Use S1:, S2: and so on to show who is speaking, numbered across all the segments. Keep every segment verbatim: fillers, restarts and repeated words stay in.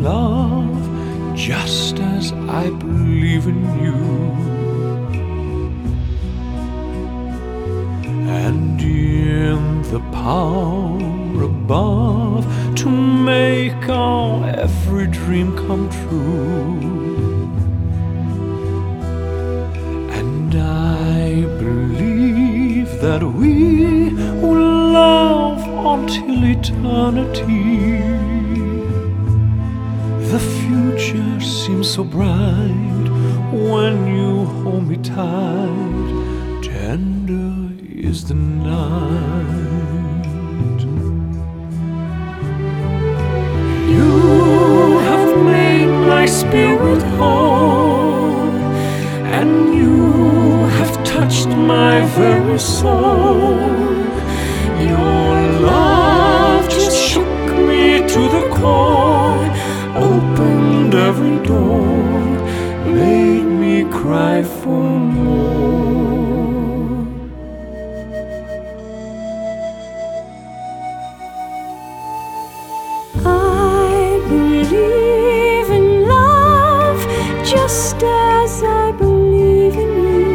S1: in love, just as I believe in you. And in the power above to make our every dream come true. And I believe that we will love until eternity. The future seems so bright when you hold me tight. Tender is the night. You have made my spirit whole, and you have touched my very soul. Your love just shook me to the core, opened every door, made me cry for more.
S2: I believe in love, just as I believe in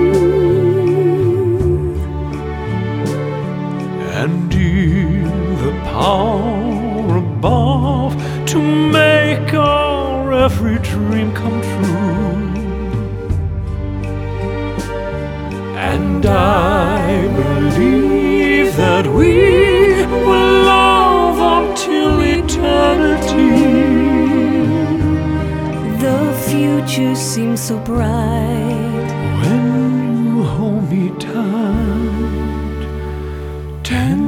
S2: you.
S1: And in the power above to make our every dream come true. And I believe that we will love until eternity.
S2: The future seems so bright
S1: when you hold me tight. Tender